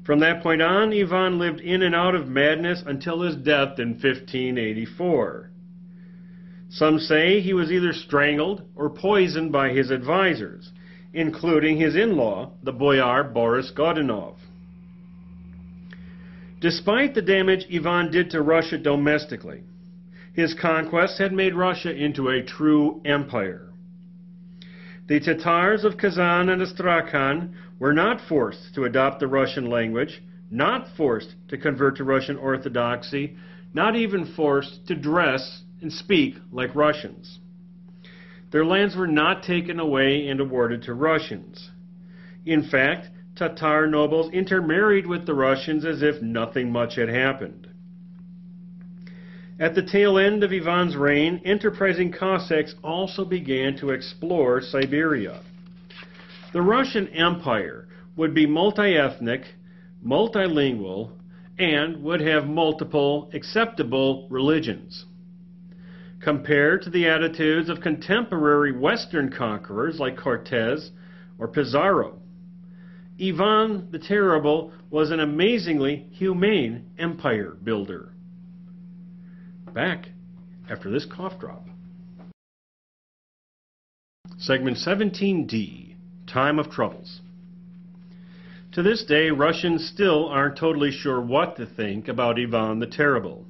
From that point on, Ivan lived in and out of madness until his death in 1584. Some say he was either strangled or poisoned by his advisors, including his in-law, the boyar Boris Godunov. Despite the damage Ivan did to Russia domestically, his conquests had made Russia into a true empire. The Tatars of Kazan and Astrakhan were not forced to adopt the Russian language, not forced to convert to Russian Orthodoxy, not even forced to dress and speak like Russians. Their lands were not taken away and awarded to Russians. In fact, Tatar nobles intermarried with the Russians as if nothing much had happened. At the tail end of Ivan's reign, enterprising Cossacks also began to explore Siberia. The Russian Empire would be multi-ethnic, multilingual, and would have multiple acceptable religions. Compared to the attitudes of contemporary Western conquerors like Cortez or Pizarro, Ivan the Terrible was an amazingly humane empire builder. Back after this cough drop. Segment 17D, Time of Troubles. To this day, Russians still aren't totally sure what to think about Ivan the Terrible.